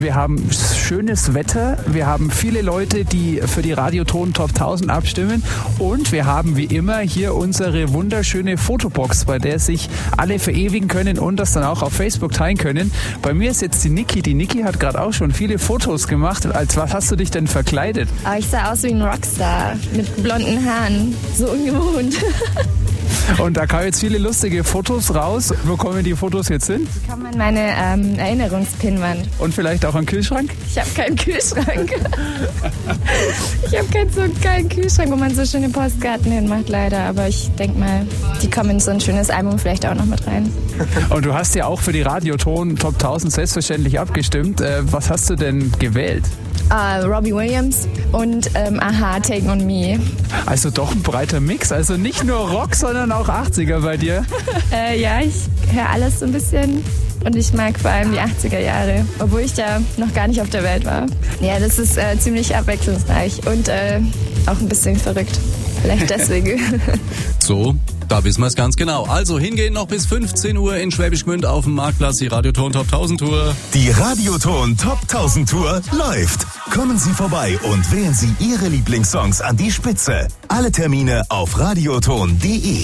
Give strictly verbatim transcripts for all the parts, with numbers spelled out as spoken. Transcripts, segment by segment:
Wir haben schönes Wetter, wir haben viele Leute, die für die Radioton Top tausend abstimmen und wir haben wie immer hier unsere wunderschöne Fotobox, bei der sich alle verewigen können und das dann auch auf Facebook teilen können. Bei mir ist jetzt die Niki. Die Niki hat gerade auch schon viele Fotos gemacht. Als was hast du dich denn verkleidet? Oh, ich sah aus wie ein Rockstar mit blonden Haaren. So ungewohnt. Und da kamen jetzt viele lustige Fotos raus. Wo kommen die Fotos jetzt hin? Die kommen an meine ähm, Erinnerungspinwand. Und vielleicht auch an den Kühlschrank? Ich habe keinen Kühlschrank. Ich habe keinen so geilen Kühlschrank, wo man so schöne Postkarten hinmacht, leider. Aber ich denke mal, die kommen in so ein schönes Album vielleicht auch noch mit rein. Und du hast ja auch für die Radioton Top tausend selbstverständlich abgestimmt. Was hast du denn gewählt? Uh, Robbie Williams und ähm, Aha, Take On Me. Also doch ein breiter Mix, also nicht nur Rock, sondern auch achtziger bei dir. äh, ja, ich höre alles so ein bisschen und ich mag vor allem die achtziger Jahre, obwohl ich da noch gar nicht auf der Welt war. Ja, das ist äh, ziemlich abwechslungsreich und äh, auch ein bisschen verrückt. Vielleicht deswegen. So, da wissen wir es ganz genau. Also hingehen noch bis fünfzehn Uhr in Schwäbisch Gmünd auf dem Marktplatz, die Radioton Top tausend Tour. Die Radioton Top tausend Tour läuft. Kommen Sie vorbei und wählen Sie Ihre Lieblingssongs an die Spitze. Alle Termine auf radioton punkt de.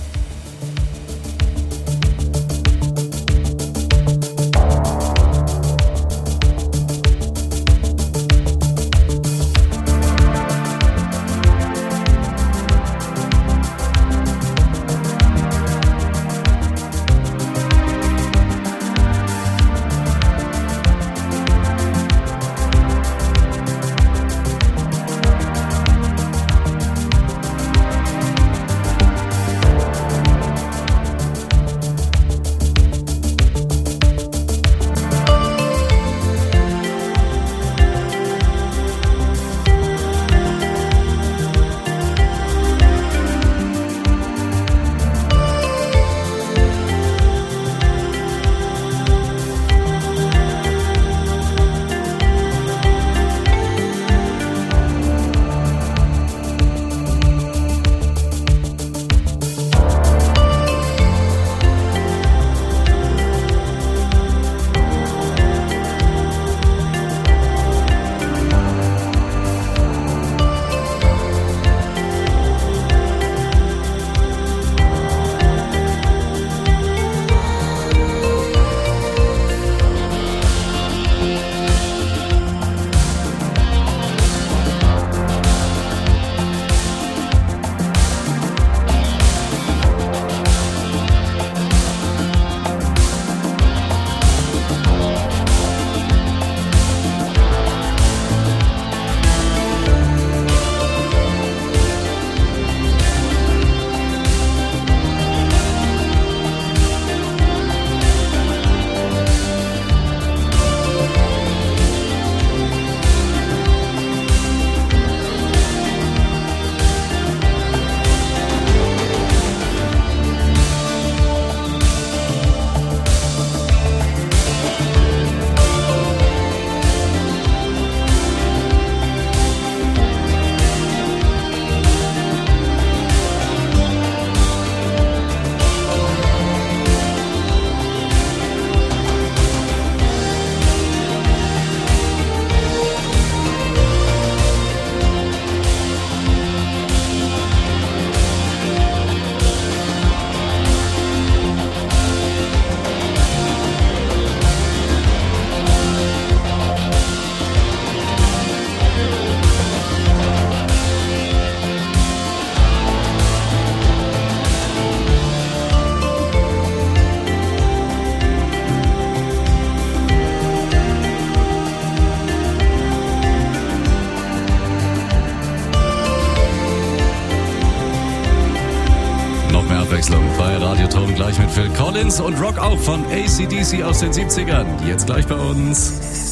Bei Radioton gleich mit Phil Collins und Rock auch von A C D C aus den siebzigern. Jetzt gleich bei uns.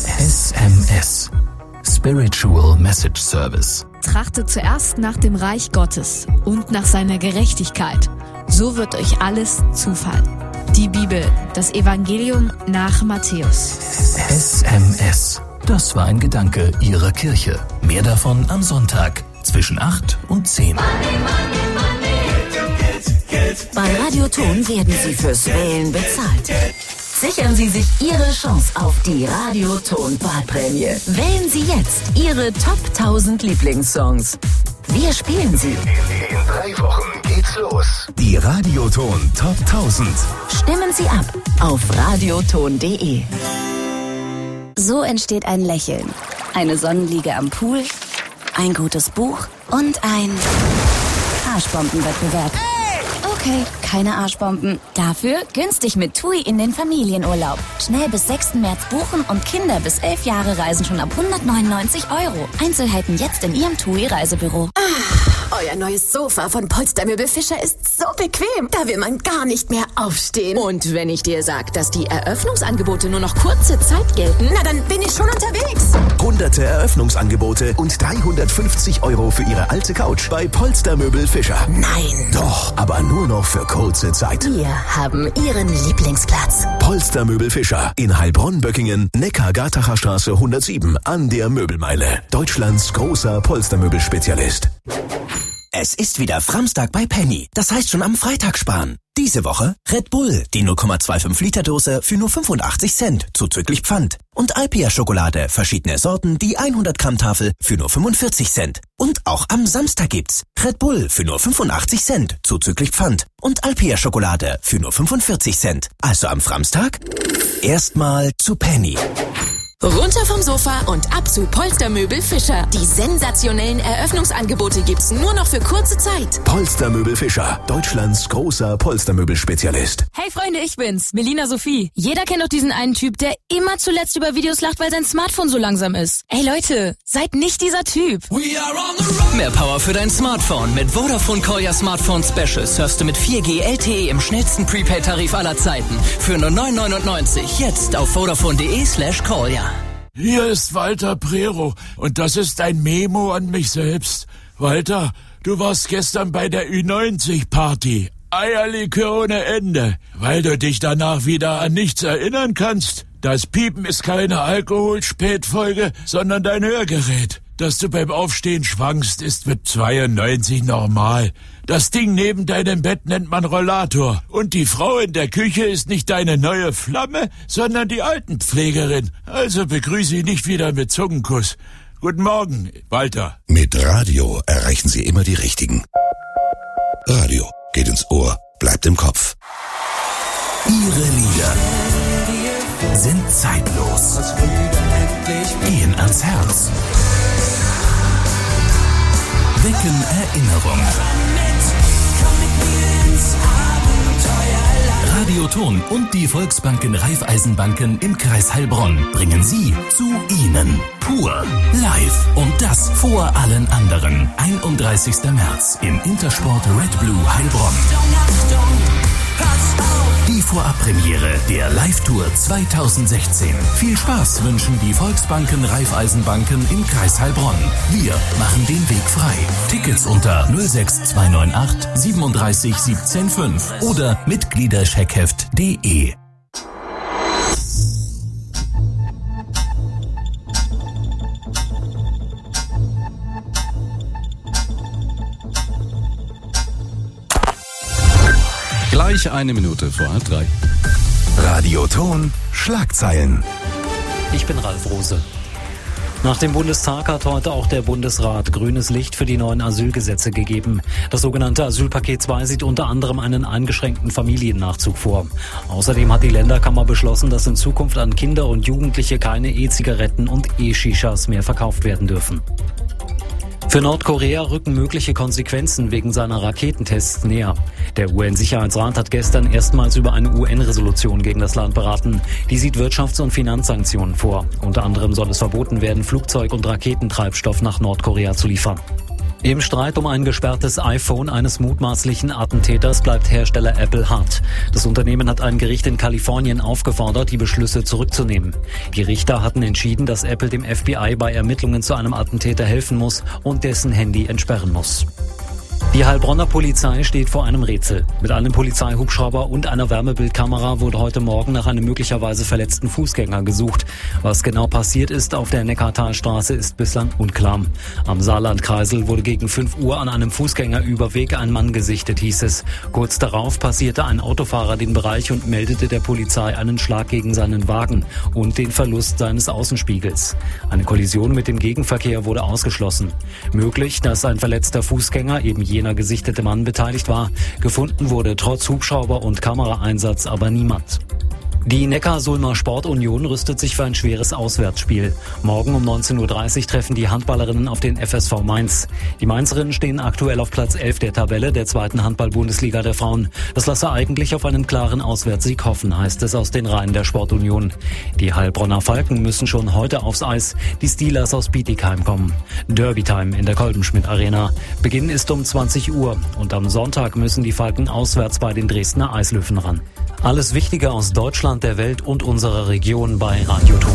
S M S. Spiritual Message Service. Trachtet zuerst nach dem Reich Gottes und nach seiner Gerechtigkeit. So wird euch alles zufallen. Die Bibel, das Evangelium nach Matthäus. S M S. Das war ein Gedanke Ihrer Kirche. Mehr davon am Sonntag zwischen acht und zehn. Money, money, money. Geld, Geld, Geld. Bei Radioton werden Sie fürs Wählen bezahlt. Sichern Sie sich Ihre Chance auf die Radioton-Badprämie. Wählen Sie jetzt Ihre Top tausend Lieblingssongs. Wir spielen sie. In drei Wochen geht's los. Die Radioton Top tausend. Stimmen Sie ab auf radioton punkt de. So entsteht ein Lächeln. Eine Sonnenliege am Pool, ein gutes Buch und ein Arschbombenwettbewerb. Okay, keine Arschbomben. Dafür günstig mit TUI in den Familienurlaub. Schnell bis sechsten März buchen und Kinder bis elf Jahre reisen schon ab hundertneunundneunzig Euro. Einzelheiten jetzt in Ihrem TUI-Reisebüro. Ah, euer neues Sofa von Polstermöbel Fischer ist so bequem. Da will man gar nicht mehr aufstehen. Und wenn ich dir sag, dass die Eröffnungsangebote nur noch kurze Zeit gelten, na dann bin ich schon unterwegs. Hunderte Eröffnungsangebote und dreihundertfünfzig Euro für Ihre alte Couch bei Polstermöbel Fischer. Nein. Doch, aber nur noch für kurze Zeit. Wir haben Ihren Lieblingsplatz. Polstermöbel Fischer in Heilbronn-Böckingen, Neckar-Gartacher Straße hundertsieben an der Möbelmeile. Deutschlands großer Polstermöbelspezialist. Es ist wieder Framstag bei Penny. Das heißt schon am Freitag sparen. Diese Woche Red Bull, die null Komma fünfundzwanzig Liter Dose für nur fünfundachtzig Cent, zuzüglich Pfand. Und Alpia Schokolade, verschiedene Sorten, die hundert Gramm Tafel für nur fünfundvierzig Cent. Und auch am Samstag gibt's Red Bull für nur fünfundachtzig Cent, zuzüglich Pfand. Und Alpia Schokolade für nur fünfundvierzig Cent. Also am Framstag erstmal zu Penny. Runter vom Sofa und ab zu Polstermöbel Fischer. Die sensationellen Eröffnungsangebote gibt's nur noch für kurze Zeit. Polstermöbel Fischer, Deutschlands großer Polstermöbelspezialist. Hey Freunde, ich bin's, Melina Sophie. Jeder kennt doch diesen einen Typ, der immer zuletzt über Videos lacht, weil sein Smartphone so langsam ist. Ey Leute, seid nicht dieser Typ. Mehr Power für dein Smartphone. Mit Vodafone Kolja Smartphone Special surfst du mit vier G L T E im schnellsten Prepaid-Tarif aller Zeiten. Für nur neun neunundneunzig. Jetzt auf vodafone punkt de slash kolja. Hier ist Walter Prero und das ist ein Memo an mich selbst. Walter, du warst gestern bei der Ü neunzig Party. Eierlikör ohne Ende, weil du dich danach wieder an nichts erinnern kannst. Das Piepen ist keine Alkoholspätfolge, sondern dein Hörgerät. Dass du beim Aufstehen schwankst, ist mit zweiundneunzig normal. Das Ding neben deinem Bett nennt man Rollator. Und die Frau in der Küche ist nicht deine neue Flamme, sondern die Altenpflegerin. Also begrüße sie nicht wieder mit Zungenkuss. Guten Morgen, Walter. Mit Radio erreichen Sie immer die Richtigen. Radio geht ins Ohr, bleibt im Kopf. Ihre Lieder sind zeitlos, gehen ans Herz, wecken Erinnerungen. Radioton und die Volksbanken Raiffeisenbanken im Kreis Heilbronn bringen Sie zu Ihnen. Pur live und das vor allen anderen. einunddreißigster März im Intersport Red Blue Heilbronn. Die Vorabpremiere der Live-Tour zweitausendsechzehn. Viel Spaß wünschen die Volksbanken Raiffeisenbanken im Kreis Heilbronn. Wir machen den Weg frei. Tickets unter null sechs zwei neun acht siebenunddreißig siebzehn fünf oder Mitgliederscheckheft punkt de. Gleich eine Minute vor halb drei. Radioton Schlagzeilen. Ich bin Ralf Rose. Nach dem Bundestag hat heute auch der Bundesrat grünes Licht für die neuen Asylgesetze gegeben. Das sogenannte Asylpaket zwei sieht unter anderem einen eingeschränkten Familiennachzug vor. Außerdem hat die Länderkammer beschlossen, dass in Zukunft an Kinder und Jugendliche keine E-Zigaretten und E-Shishas mehr verkauft werden dürfen. Für Nordkorea rücken mögliche Konsequenzen wegen seiner Raketentests näher. Der U N-Sicherheitsrat hat gestern erstmals über eine U N-Resolution gegen das Land beraten. Die sieht Wirtschafts- und Finanzsanktionen vor. Unter anderem soll es verboten werden, Flugzeug- und Raketentreibstoff nach Nordkorea zu liefern. Im Streit um ein gesperrtes iPhone eines mutmaßlichen Attentäters bleibt Hersteller Apple hart. Das Unternehmen hat ein Gericht in Kalifornien aufgefordert, die Beschlüsse zurückzunehmen. Die Richter hatten entschieden, dass Apple dem F B I bei Ermittlungen zu einem Attentäter helfen muss und dessen Handy entsperren muss. Die Heilbronner Polizei steht vor einem Rätsel. Mit einem Polizeihubschrauber und einer Wärmebildkamera wurde heute Morgen nach einem möglicherweise verletzten Fußgänger gesucht. Was genau passiert ist auf der Neckartalstraße, ist bislang unklar. Am Saarlandkreisel wurde gegen fünf Uhr an einem Fußgängerüberweg ein Mann gesichtet, hieß es. Kurz darauf passierte ein Autofahrer den Bereich und meldete der Polizei einen Schlag gegen seinen Wagen und den Verlust seines Außenspiegels. Eine Kollision mit dem Gegenverkehr wurde ausgeschlossen. Möglich, dass ein verletzter Fußgänger, eben jener gesichtete Mann, beteiligt war. Gefunden wurde trotz Hubschrauber und Kameraeinsatz aber niemand. Die Neckarsulmer Sportunion rüstet sich für ein schweres Auswärtsspiel. Morgen um neunzehn Uhr dreißig treffen die Handballerinnen auf den F S V Mainz. Die Mainzerinnen stehen aktuell auf Platz elf der Tabelle der zweiten Handball-Bundesliga der Frauen. Das lasse eigentlich auf einen klaren Auswärtssieg hoffen, heißt es aus den Reihen der Sportunion. Die Heilbronner Falken müssen schon heute aufs Eis. Die Steelers aus Bietigheim kommen. Derby-Time in der Kolbenschmidt Arena. Beginn ist um zwanzig Uhr und am Sonntag müssen die Falken auswärts bei den Dresdner Eislöwen ran. Alles Wichtige aus Deutschland, der Welt und unserer Region bei Radioton.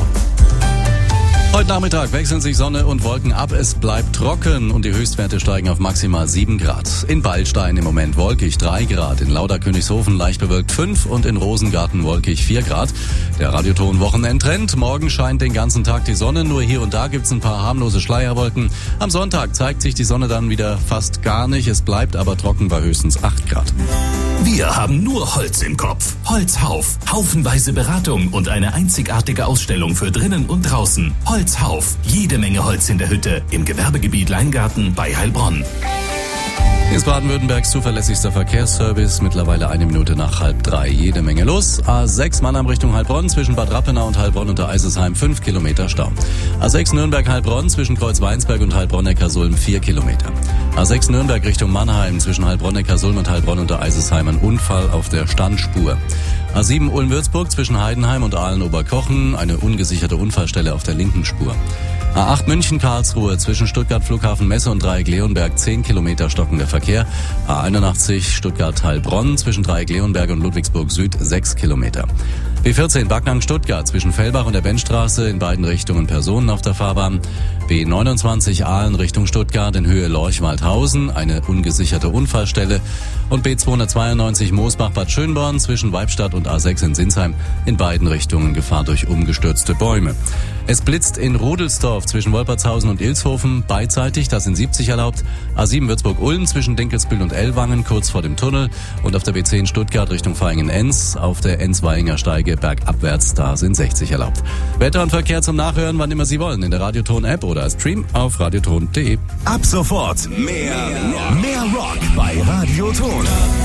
Heute Nachmittag wechseln sich Sonne und Wolken ab. Es bleibt trocken und die Höchstwerte steigen auf maximal sieben Grad. In Beilstein im Moment wolkig drei Grad, in Lauter-Königshofen leicht bewölkt fünf und in Rosengarten wolkig vier Grad. Der Radioton-Wochenendtrend. Morgen scheint den ganzen Tag die Sonne, nur hier und da gibt's ein paar harmlose Schleierwolken. Am Sonntag zeigt sich die Sonne dann wieder fast gar nicht. Es bleibt aber trocken bei höchstens acht Grad. Wir haben nur Holz im Kopf. Holzhauf. Haufenweise Beratung und eine einzigartige Ausstellung für drinnen und draußen. Holzhauf. Jede Menge Holz in der Hütte im Gewerbegebiet Leingarten bei Heilbronn. Hier ist Baden-Württembergs zuverlässigster Verkehrsservice. Mittlerweile eine Minute nach halb drei. Jede Menge los. A sechs Mannheim Richtung Heilbronn zwischen Bad Rappenau und Heilbronn unter Eisesheim fünf Kilometer Stau. A sechs Nürnberg-Heilbronn zwischen Kreuzweinsberg und Heilbronn-Neckarsulm vier Kilometer. A sechs Nürnberg Richtung Mannheim zwischen Heilbronn-Neckarsulm und Heilbronn unter Eisesheim ein Unfall auf der Standspur. A sieben Ulm-Würzburg zwischen Heidenheim und Aalen-Oberkochen eine ungesicherte Unfallstelle auf der linken Spur. A acht München-Karlsruhe zwischen Stuttgart-Flughafen-Messe und Dreieck-Leonberg zehn Kilometer stockender Verkehr. A einundachtzig Stuttgart-Heilbronn zwischen Dreieck-Leonberg und Ludwigsburg Süd sechs Kilometer. B vierzehn Backnang-Stuttgart zwischen Fellbach und der Bennstraße in beiden Richtungen Personen auf der Fahrbahn. B neunundzwanzig Aalen Richtung Stuttgart in Höhe Lorch-Waldhausen eine ungesicherte Unfallstelle. Und B zweihundertzweiundneunzig Moosbach-Bad Schönborn zwischen Weibstadt und A sechs in Sinsheim in beiden Richtungen Gefahr durch umgestürzte Bäume. Es blitzt in Rudelsdorf zwischen Wolpertshausen und Ilshofen beidseitig, das sind siebzig erlaubt. A sieben Würzburg-Ulm zwischen Dinkelsbühl und Ellwangen kurz vor dem Tunnel. Und auf der B zehn Stuttgart Richtung Vaihingen-Enz auf der Enzweiler Steige bergabwärts, da sind sechzig erlaubt. Wetter und Verkehr zum Nachhören, wann immer Sie wollen, in der Radioton-App oder Stream auf radioton punkt de. Ab sofort mehr, mehr Rock bei Radioton.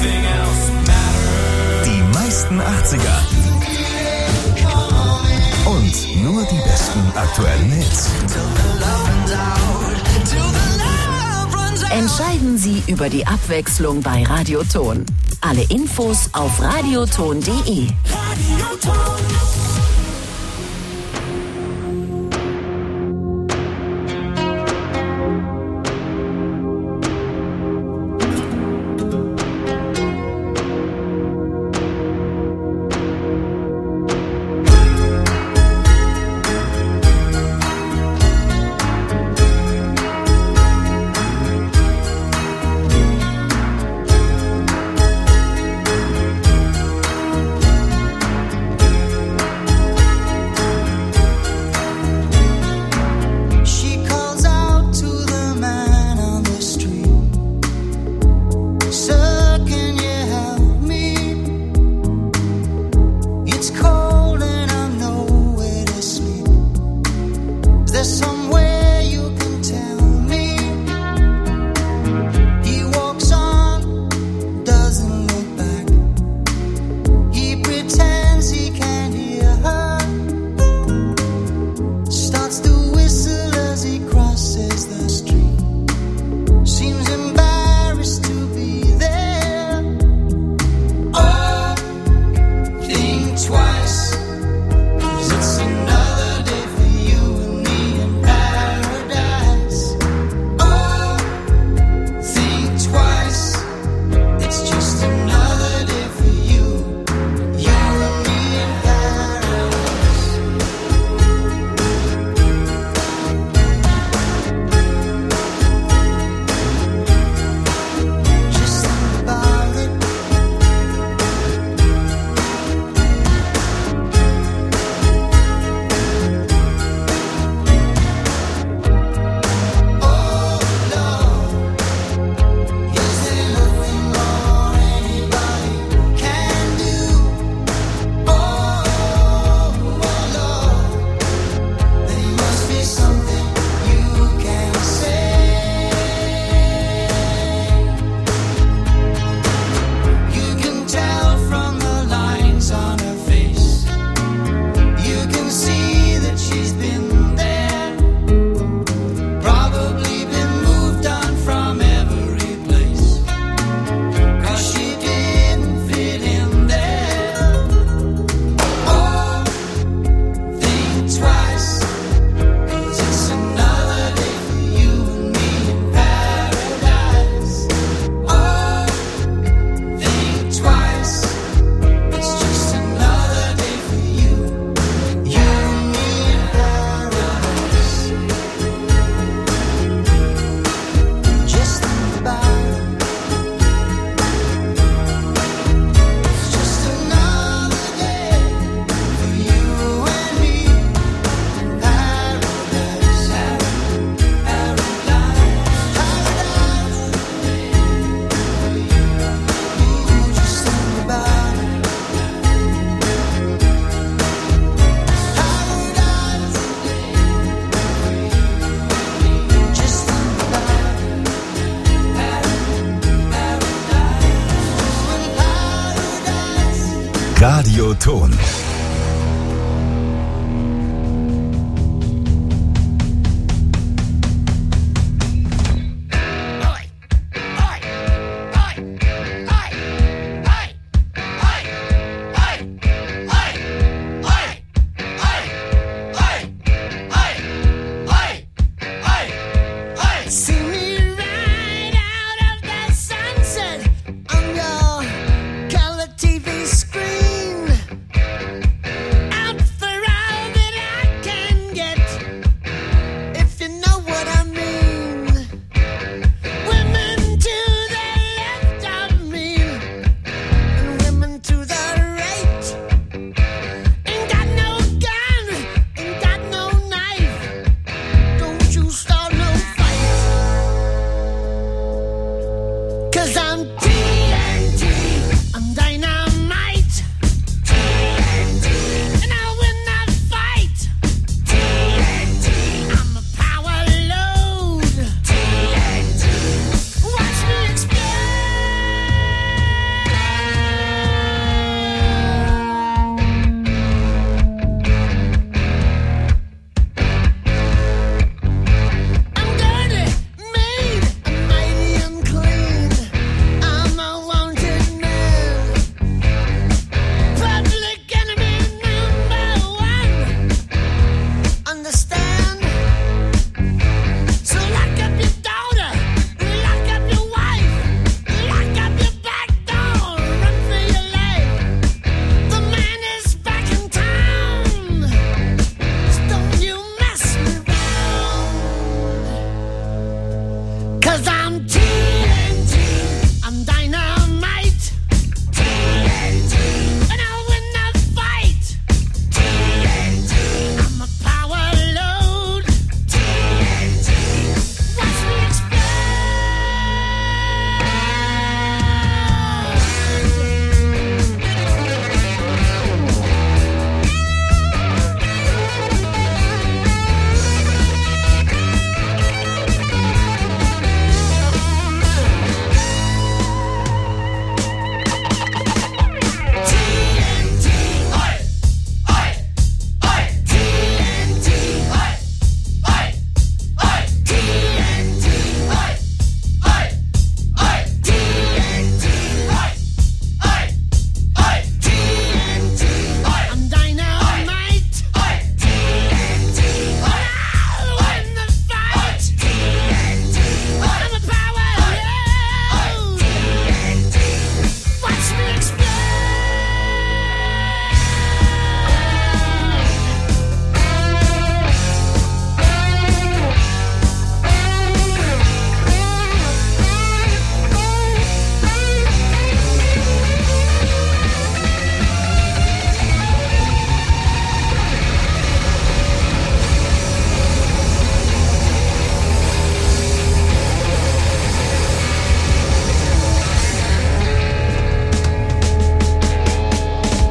Die meisten achtziger und nur die besten aktuellen Hits. Entscheiden Sie über die Abwechslung bei Radioton. Alle Infos auf radioton punkt de. Twice, 'cause it's another day for you and me and Paris. Radioton.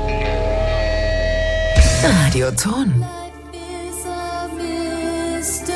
Radioton. Life is a mystery.